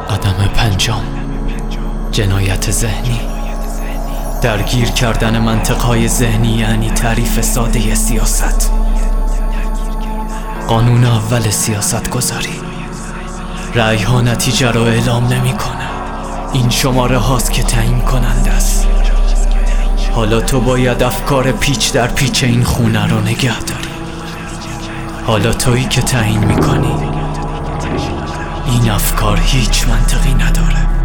قدم پنجم، جنایت ذهنی. درگیر کردن منطقهای ذهنی یعنی تعریف ساده سیاست. قانون اول سیاست گذاری: رأی ها نتیجه را اعلام نمی کنه. این شماره هاست که تعیین کننده است. حالا تو باید افکار پیچ در پیچ این خونه رو نگه داری. حالا تویی که تعیین می کنی. این افکار هیچ منطقی نداره.